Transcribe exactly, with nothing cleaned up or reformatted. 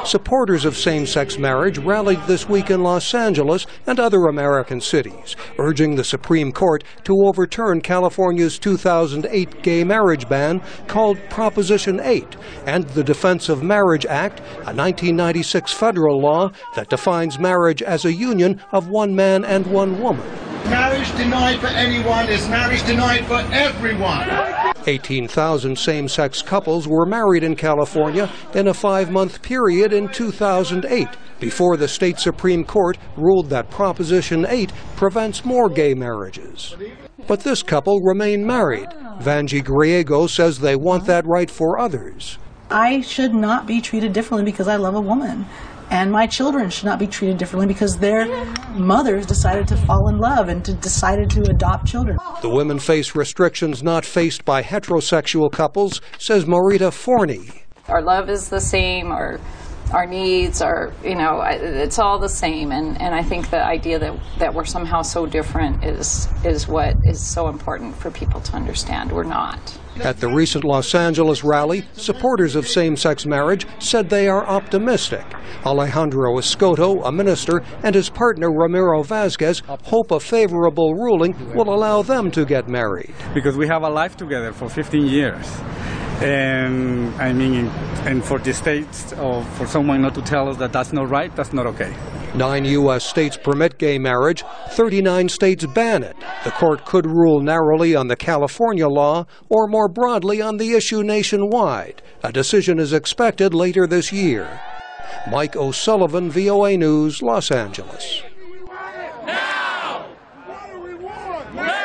Supporters of same-sex marriage rallied this week in Los Angeles and other American cities, urging the Supreme Court to overturn California's two thousand eight gay marriage ban called Proposition eight and the Defense of Marriage Act, a nineteen ninety-six federal law that defines marriage as a union of one man and one woman. Marriage denied for anyone is marriage denied for everyone. eighteen thousand same-sex couples were married in California in a five-month period in two thousand eight, before the state Supreme Court ruled that Proposition eight prevents more gay marriages. But this couple remain married. Vanjie Griego says they want that right for others. I should not be treated differently because I love a woman. And my children should not be treated differently because their mothers decided to fall in love and to decided to adopt children. The women face restrictions not faced by heterosexual couples, says Morita Forney. Our love is the same, our, our needs are, you know, it's all the same. And, and I think the idea that, that we're somehow so different is, is what is so important for people to understand. We're not. At the recent Los Angeles rally, supporters of same-sex marriage said they are optimistic. Alejandro Escoto, a minister, and his partner Ramiro Vasquez hope a favorable ruling will allow them to get married. Because we have a life together for fifteen years. And I mean, and for the states, or for someone not to tell us that that's not right, that's not okay. Nine U S states permit gay marriage, thirty-nine states ban it. The court could rule narrowly on the California law or more broadly on the issue nationwide. A decision is expected later this year. Mike O'Sullivan, V O A News, Los Angeles.